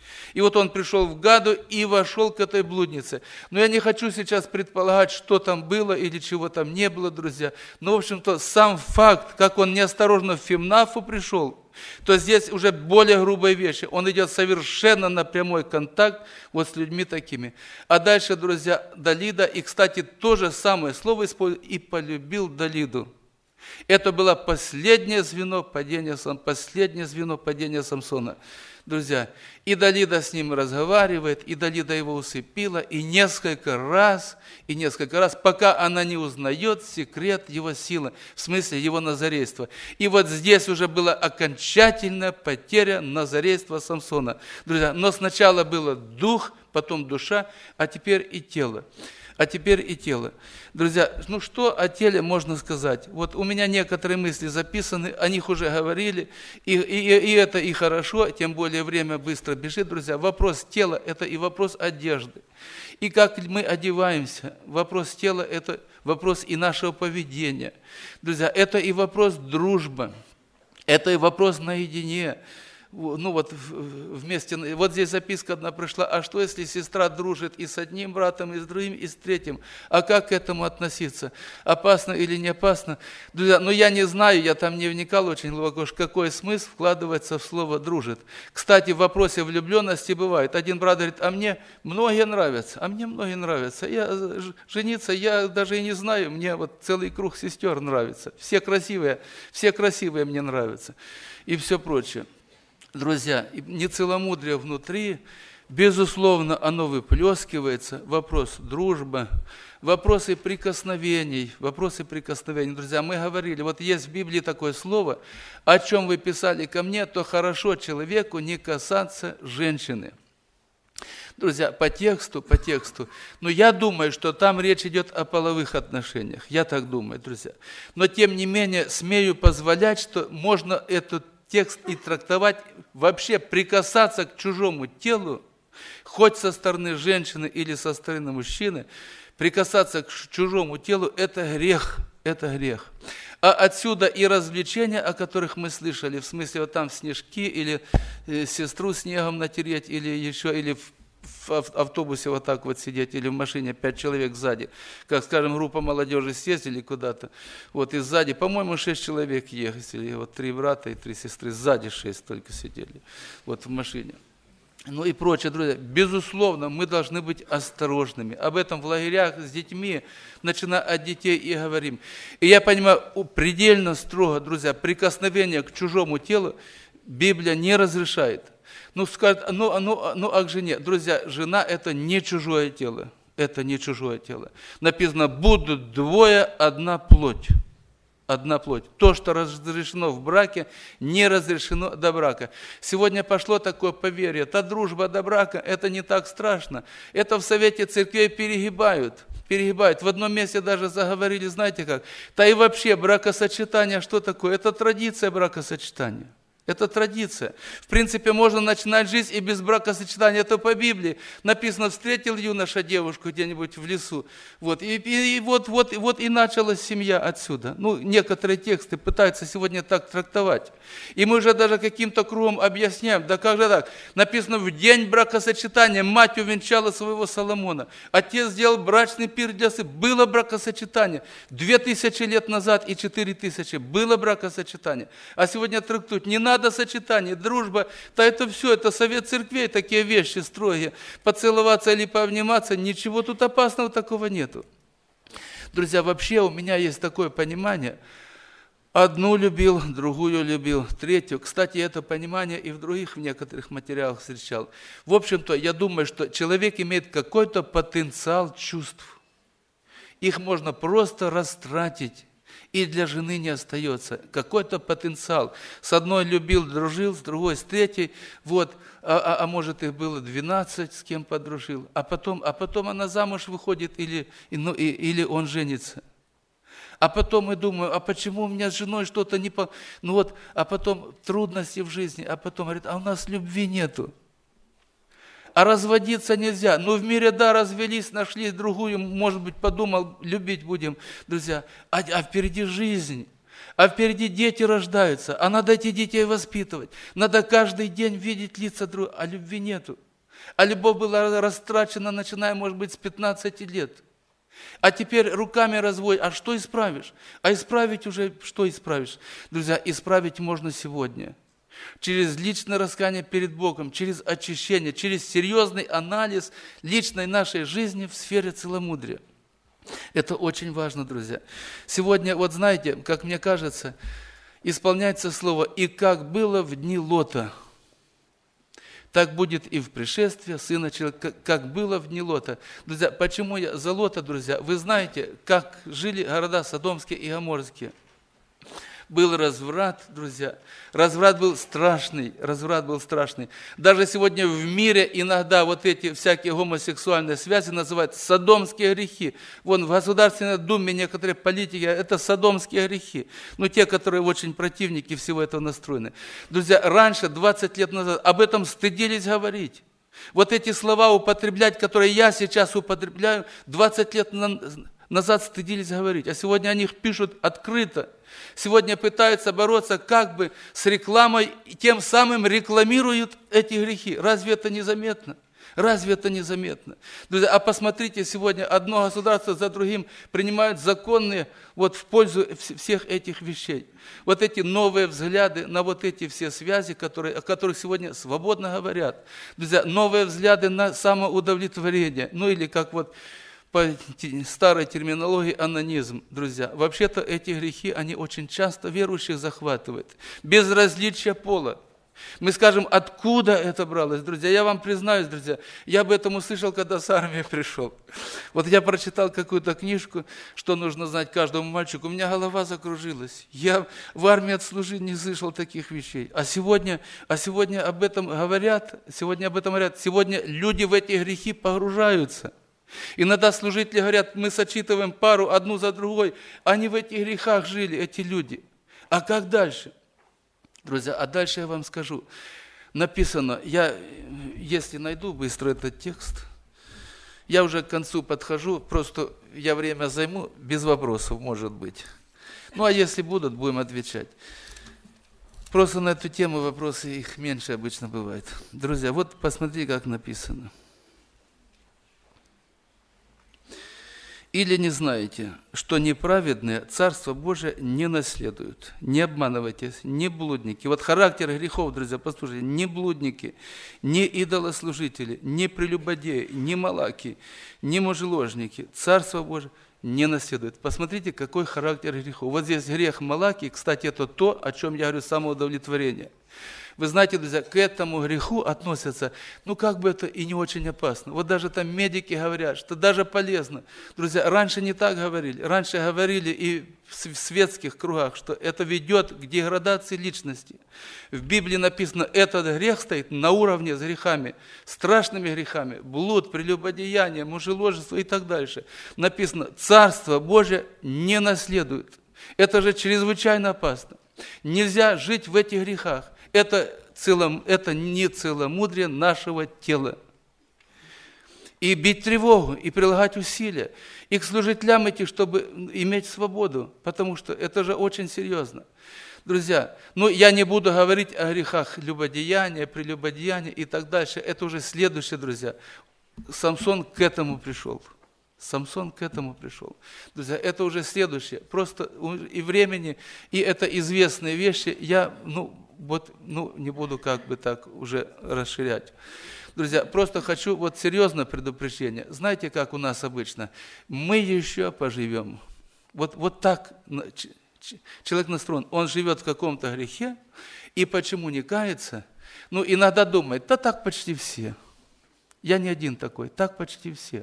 И вот он пришел в Гаду и вошел к этой блуднице. Но я не хочу сейчас предполагать, что там было или чего там не было, друзья. Но, в общем-то, сам факт, как он неосторожно в Фимнафу пришел, то здесь уже более грубые вещи. Он идет совершенно на прямой контакт вот с людьми такими. А дальше, друзья, Далида, и, кстати, то же самое слово использует, и полюбил Далиду. Это было последнее звено падения, последнее звено падения Самсона. Друзья, и Далида с ним разговаривает, и Далида его усыпила, и несколько раз, и несколько раз, пока она не узнает секрет его силы, в смысле его назарейства. И вот здесь уже была окончательная потеря назарейства Самсона. Друзья, но сначала было дух, потом душа, а теперь и тело. А теперь и тело. Друзья, ну что о теле можно сказать? Вот у меня некоторые мысли записаны, о них уже говорили, и, и, и это и хорошо, тем более время быстро бежит, друзья. Вопрос тела – это и вопрос одежды. И как мы одеваемся, вопрос тела – это вопрос и нашего поведения. Друзья, это и вопрос дружбы, это и вопрос наедине. Ну вот вместе, вот здесь записка одна пришла, а что если сестра дружит и с одним братом, и с другим, и с третьим? А как к этому относиться? Опасно или не опасно? Друзья, ну я не знаю, я там не вникал очень глубоко, какой смысл вкладывается в слово «дружит». Кстати, в вопросе влюбленности бывает. Один брат говорит, а мне многие нравятся, а мне многие нравятся. Я жениться, я даже и не знаю, мне вот целый круг сестер нравится. Все красивые, все красивые мне нравятся. И все прочее. Друзья, нецеломудрие внутри, безусловно, оно выплескивается. Вопрос дружбы, вопросы прикосновений, вопросы прикосновений. Друзья, мы говорили, вот есть в Библии такое слово, о чем вы писали ко мне, то хорошо человеку не касаться женщины. Друзья, по тексту, по тексту, но я думаю, что там речь идет о половых отношениях, я так думаю, друзья. Но тем не менее, смею позволять, что можно этот текст и трактовать, вообще прикасаться к чужому телу, хоть со стороны женщины или со стороны мужчины, прикасаться к чужому телу – это грех, это грех. А отсюда и развлечения, о которых мы слышали, в смысле вот там снежки или сестру снегом натереть, или еще, или в в автобусе вот так вот сидеть, или в машине пять человек сзади, как, скажем, группа молодежи съездили куда-то, вот и сзади, по-моему, шесть человек ехали, вот три брата и три сестры, сзади шесть только сидели, вот в машине. Ну и прочее, друзья, безусловно, мы должны быть осторожными. Об этом в лагерях с детьми, начиная от детей, и говорим. И я понимаю, предельно строго, друзья, прикосновение к чужому телу Библия не разрешает. Ну, скажут, ну, ну, ну, а к жене. Друзья, жена – это не чужое тело. Это не чужое тело. Написано, будут двое, одна плоть. Одна плоть. То, что разрешено в браке, не разрешено до брака. Сегодня пошло такое поверье, та дружба до брака – это не так страшно. Это в Совете Церквей перегибают. Перегибают. В одном месте даже заговорили, знаете как? Да и вообще бракосочетание, что такое? Это традиция бракосочетания. Это традиция. В принципе, можно начинать жизнь и без бракосочетания. Это по Библии. Написано, встретил юноша девушку где-нибудь в лесу. Вот, и, и, и вот, вот, вот и началась семья отсюда. Ну, некоторые тексты пытаются сегодня так трактовать. И мы уже даже каким-то кругом объясняем. Да как же так? Написано, в день бракосочетания мать увенчала своего Соломона. Отец сделал брачный пир для сына. Было бракосочетание. Две тысячи лет назад и четыре тысячи. Было бракосочетание. А сегодня трактуют, не надо сочетание, дружба, да это все, это совет церквей, такие вещи строгие. Поцеловаться или пообниматься, ничего тут опасного такого нету. Друзья, вообще у меня есть такое понимание, одну любил, другую любил, третью. Кстати, это понимание и в других в некоторых материалах встречал. В общем-то, я думаю, что человек имеет какой-то потенциал чувств. Их можно просто растратить. И для жены не остается. Какой-то потенциал. С одной любил, дружил, с другой, с третьей. Вот. А, а, а может, их было двенадцать, с кем подружил. А потом, а потом она замуж выходит или, ну, и, или он женится. А потом мы думаем, а почему у меня с женой что-то не... По... Ну вот, а потом трудности в жизни. А потом говорит, а у нас любви нету. А разводиться нельзя. Ну, в мире, да, развелись, нашли другую, может быть, подумал, любить будем, друзья. А, а впереди жизнь. А впереди дети рождаются, а надо этих детей воспитывать. Надо каждый день видеть лица друга, а любви нету. А любовь была растрачена, начиная, может быть, с пятнадцати лет. А теперь руками разводишь. А что исправишь? А исправить уже, что исправишь? Друзья, исправить можно сегодня. Через личное раскаяние перед Богом, через очищение, через серьезный анализ личной нашей жизни в сфере целомудрия. Это очень важно, друзья. Сегодня, вот знаете, как мне кажется, исполняется слово «И как было в дни Лота». Так будет и в пришествии Сына Человека, как было в дни Лота. Друзья, почему я за Лота, друзья? Вы знаете, как жили города Содомские и Гоморские. Был разврат, друзья. Разврат был страшный, разврат был страшный. Даже сегодня в мире иногда вот эти всякие гомосексуальные связи называют содомские грехи. Вон в Государственной Думе некоторые политики, это содомские грехи. Ну, те, которые очень противники всего этого настроены. Друзья, раньше, двадцать лет назад, об этом стыдились говорить. Вот эти слова употреблять, которые я сейчас употребляю, двадцать лет назад стыдились говорить. А сегодня о них пишут открыто. Сегодня пытаются бороться как бы с рекламой, и тем самым рекламируют эти грехи. Разве это незаметно? Разве это незаметно? Друзья, а посмотрите, сегодня одно государство за другим принимают законные вот в пользу всех этих вещей. Вот эти новые взгляды на вот эти все связи, которые, о которых сегодня свободно говорят. Друзья, новые взгляды на самоудовлетворение. Ну или как вот по старой терминологии анонизм, друзья. Вообще-то эти грехи, они очень часто верующих захватывают. Безразличие пола. Мы скажем, откуда это бралось, друзья? Я вам признаюсь, друзья, я об этом услышал, когда с армии пришел. Вот я прочитал какую-то книжку, что нужно знать каждому мальчику. У меня голова закружилась. Я в армии отслужил, не слышал таких вещей. А сегодня, а сегодня об этом говорят, сегодня об этом говорят. Сегодня люди в эти грехи погружаются. Иногда служители говорят, мы сочитываем пару одну за другой. Они в этих грехах жили, эти люди. А как дальше? Друзья, а дальше я вам скажу. Написано, я, если найду быстро этот текст, я уже к концу подхожу, просто я время займу, без вопросов, может быть. Ну, а если будут, будем отвечать. Просто на эту тему вопросы, их меньше обычно бывает. Друзья, вот посмотрите, как написано. Или не знаете, что неправедные Царство Божие не наследуют? Не обманывайтесь, не блудники. Вот характер грехов, друзья, послушайте, не блудники, не идолослужители, не прелюбодеи, не малаки, не мужеложники. Царство Божие не наследует. Посмотрите, какой характер грехов. Вот здесь грех малаки, кстати, это то, о чем я говорю, самоудовлетворение. Вы знаете, друзья, к этому греху относятся, ну как бы это и не очень опасно. Вот даже там медики говорят, что даже полезно. Друзья, раньше не так говорили. Раньше говорили и в светских кругах, что это ведет к деградации личности. В Библии написано, этот грех стоит на уровне с грехами, страшными грехами, блуд, прелюбодеяние, мужеложество и так дальше. Написано, Царство Божие не наследует. Это же чрезвычайно опасно. Нельзя жить в этих грехах. Это, целом, это не целомудрие нашего тела. И бить тревогу, и прилагать усилия, и к служителям идти, чтобы иметь свободу, потому что это же очень серьезно. Друзья, ну я не буду говорить о грехах любодеяния, прелюбодеяния и так дальше. Это уже следующее, друзья. Самсон к этому пришел. Самсон к этому пришел. Друзья, это уже следующее. Просто и времени, и это известные вещи. Я, ну, вот, ну, не буду как бы так уже расширять. Друзья, просто хочу вот серьезное предупреждение. Знаете, как у нас обычно? Мы еще поживем. Вот, вот так человек настроен. Он живет в каком-то грехе, и почему не кается? Ну, иногда думает, да так почти все. Я не один такой, так почти все.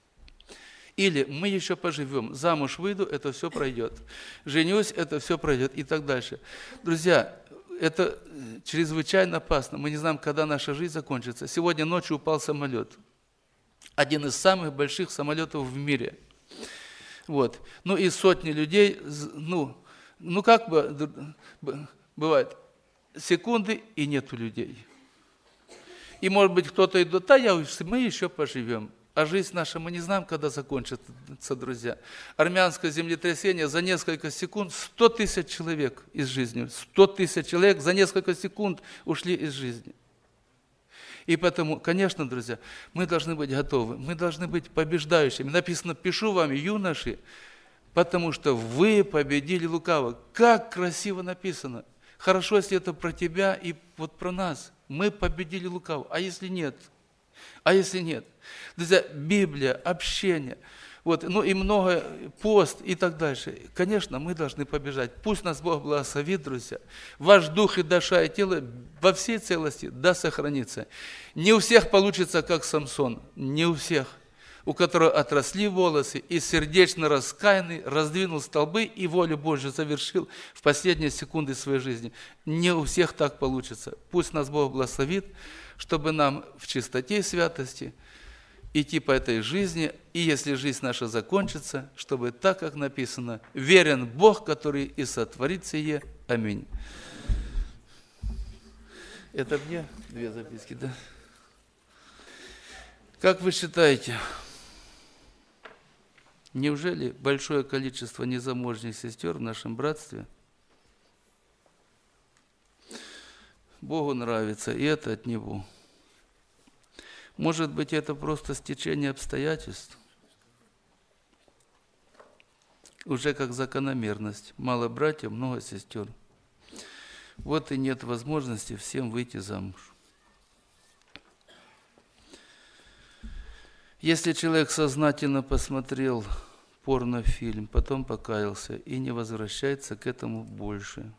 Или мы еще поживем, замуж выйду, это все пройдет. Женюсь, это все пройдет и так дальше. Друзья, это чрезвычайно опасно. Мы не знаем, когда наша жизнь закончится. Сегодня ночью упал самолет. Один из самых больших самолетов в мире. Вот. Ну и сотни людей, ну, ну как бы бывает, секунды и нету людей. И может быть кто-то идет, да, я, мы еще поживем. А жизнь наша, мы не знаем, когда закончится, друзья. Армянское землетрясение за несколько секунд, сто тысяч человек из жизни. сто тысяч человек за несколько секунд ушли из жизни. И поэтому, конечно, друзья, мы должны быть готовы, мы должны быть побеждающими. Написано, пишу вам, юноши, потому что вы победили лукавого. Как красиво написано. Хорошо, если это про тебя и вот про нас. Мы победили лукавого. А если нет? А если нет? Друзья, Библия, общение, вот, ну и много, пост и так дальше. Конечно, мы должны побежать. Пусть нас Бог благословит, друзья. Ваш дух и душа и тело во всей целости да сохранится. Не у всех получится, как Самсон, не у всех, у которого отросли волосы, и сердечно раскаянный раздвинул столбы и волю Божью завершил в последние секунды своей жизни. Не у всех так получится. Пусть нас Бог благословит, чтобы нам в чистоте и святости идти по этой жизни, и если жизнь наша закончится, чтобы так, как написано, верен Бог, который и сотворит сие. Аминь. Это мне две записки, да? Как вы считаете, неужели большое количество незамужних сестер в нашем братстве Богу нравится, и это от Него? Может быть, это просто стечение обстоятельств? Уже как закономерность. Мало братьев, много сестер. Вот и нет возможности всем выйти замуж. Если человек сознательно посмотрел порнофильм, потом покаялся и не возвращается к этому больше,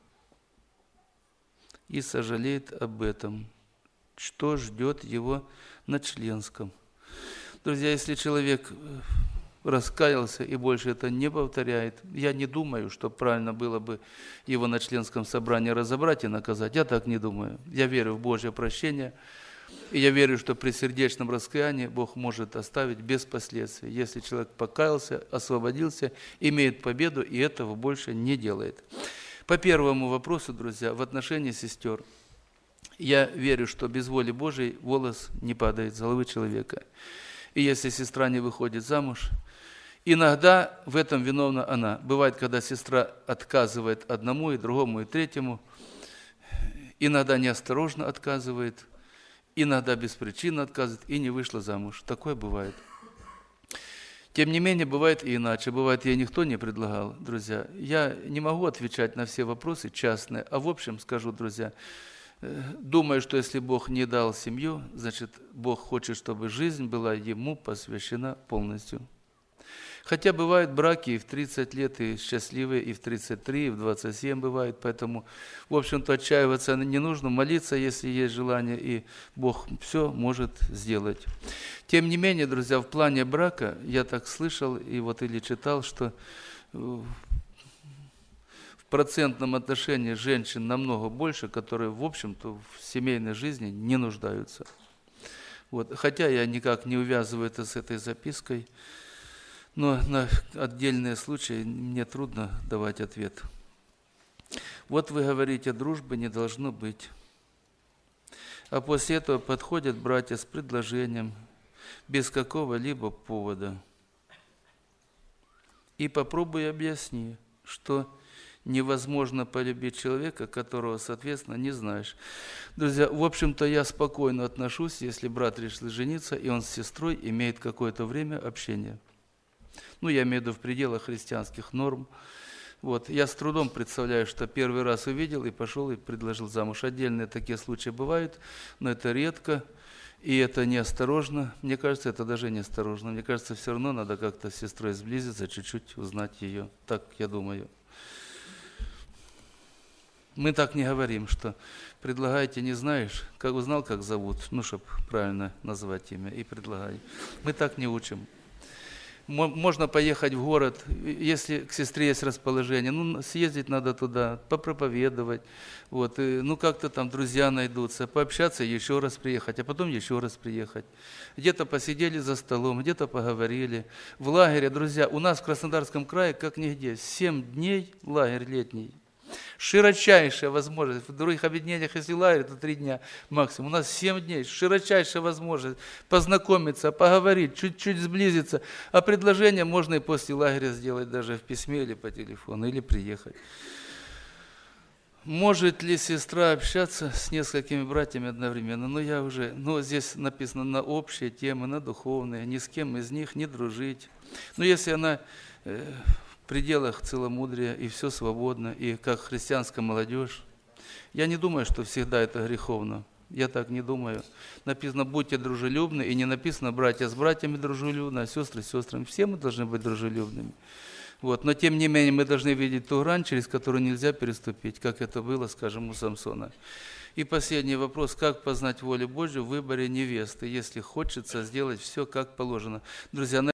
и сожалеет об этом, что ждет его на членском. Друзья, если человек раскаялся и больше это не повторяет, я не думаю, что правильно было бы его на членском собрании разобрать и наказать. Я так не думаю. Я верю в Божье прощение, и я верю, что при сердечном раскаянии Бог может оставить без последствий. Если человек покаялся, освободился, имеет победу и этого больше не делает. По первому вопросу, друзья, в отношении сестер, я верю, что без воли Божией волос не падает с головы человека. И если сестра не выходит замуж, иногда в этом виновна она. Бывает, когда сестра отказывает одному и другому и третьему, иногда неосторожно отказывает, иногда без причины отказывает и не вышла замуж. Такое бывает. Тем не менее, бывает и иначе. Бывает, ей никто не предлагал, друзья. Я не могу отвечать на все вопросы частные, а в общем скажу, друзья, думаю, что если Бог не дал семью, значит, Бог хочет, чтобы жизнь была Ему посвящена полностью. Хотя бывают браки и в тридцать лет, и счастливые, и в тридцать три, и в двадцать семь бывают, поэтому, в общем-то, отчаиваться не нужно, молиться, если есть желание, и Бог все может сделать. Тем не менее, друзья, в плане брака, я так слышал, и вот или читал, что в процентном отношении женщин намного больше, которые, в общем-то, в семейной жизни не нуждаются. Вот. Хотя я никак не увязываю это с этой запиской, но на отдельные случаи мне трудно давать ответ. Вот вы говорите, дружбы не должно быть. А после этого подходят братья с предложением, без какого-либо повода. И попробуй объясни, что невозможно полюбить человека, которого, соответственно, не знаешь. Друзья, в общем-то, я спокойно отношусь, если брат решил жениться, и он с сестрой имеет какое-то время общения. Ну, я имею в виду в пределах христианских норм. Вот. Я с трудом представляю, что первый раз увидел и пошел и предложил замуж. Отдельные такие случаи бывают, но это редко, и это неосторожно. Мне кажется, это даже неосторожно. Мне кажется, все равно надо как-то с сестрой сблизиться, чуть-чуть узнать ее. Так я думаю. Мы так не говорим, что предлагайте, не знаешь, как узнал, как зовут, ну, чтобы правильно назвать имя, и предлагай. Мы так не учим. Можно поехать в город, если к сестре есть расположение, ну, съездить надо туда, попроповедовать, вот, и, ну, как-то там друзья найдутся, пообщаться, еще раз приехать, а потом еще раз приехать. Где-то посидели за столом, где-то поговорили. В лагере, друзья, у нас в Краснодарском крае, как нигде, семь дней лагерь летний. Широчайшая возможность. В других объединениях, если лагерь, то три дня максимум. У нас семь дней. Широчайшая возможность познакомиться, поговорить, чуть-чуть сблизиться. А предложение можно и после лагеря сделать даже в письме или по телефону, или приехать. Может ли сестра общаться с несколькими братьями одновременно? Ну, я уже, ну, здесь написано на общие темы, на духовные, ни с кем из них не дружить. Но если она э, в пределах целомудрия, и все свободно, и как христианская молодежь, я не думаю, что всегда это греховно. Я так не думаю. Написано, будьте дружелюбны, и не написано, братья с братьями дружелюбны, а сестры с сестрами. Все мы должны быть дружелюбными. Вот. Но тем не менее мы должны видеть ту грань, через которую нельзя переступить, как это было, скажем, у Самсона. И последний вопрос, как познать волю Божью в выборе невесты, если хочется сделать все как положено. Друзья,